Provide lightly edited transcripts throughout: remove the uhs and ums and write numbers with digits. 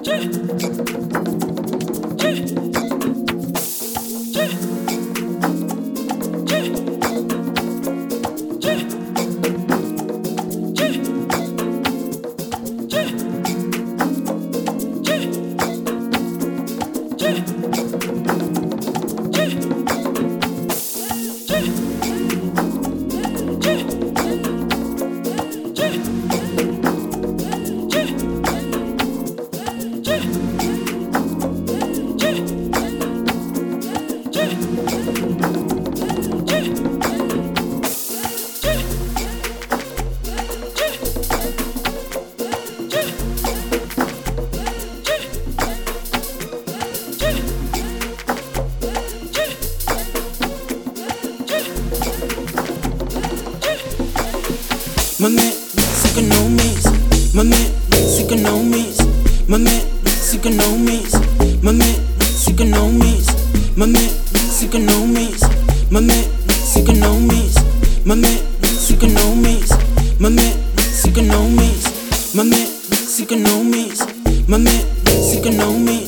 My Mexican homies, my Mexican homies, my Mexican homies, my Mexican homies, my Mexican homies, my Mexican homies, my Mexican homies, my Mexican homies, my Mexican homies, my Mexican homies,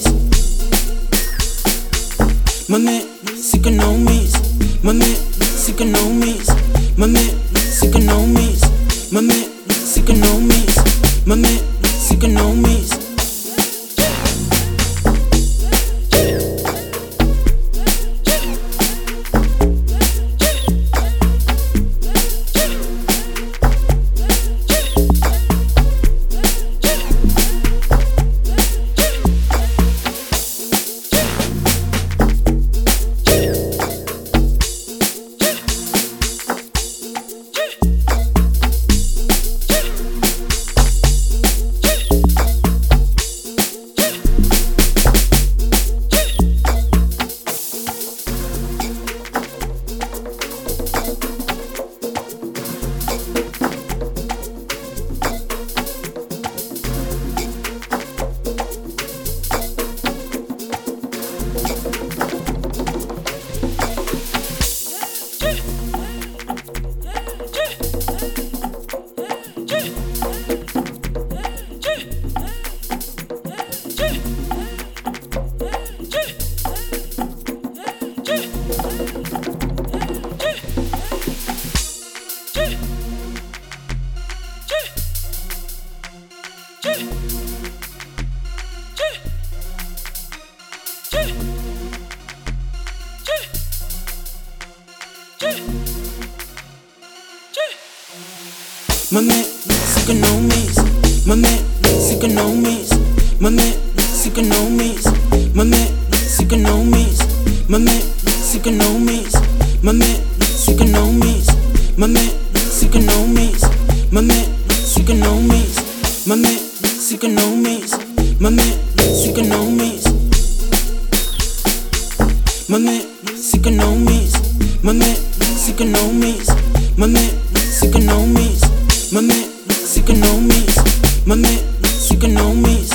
my Mexican homies, my Mexican homies, my Mexican homies, my Mexican homies, my Mexican homies. My Mexican homies, my Mexican homies, my Mexican homies, my Mexican homies, my Mexican homies, my Mexican homies, my Mexican homies, my Mexican homies, my Mexican homies, my Mexican homies, my Mexican homies, my Mexican homies, my Mexican homies, my Mexican homies, my Mexican homies.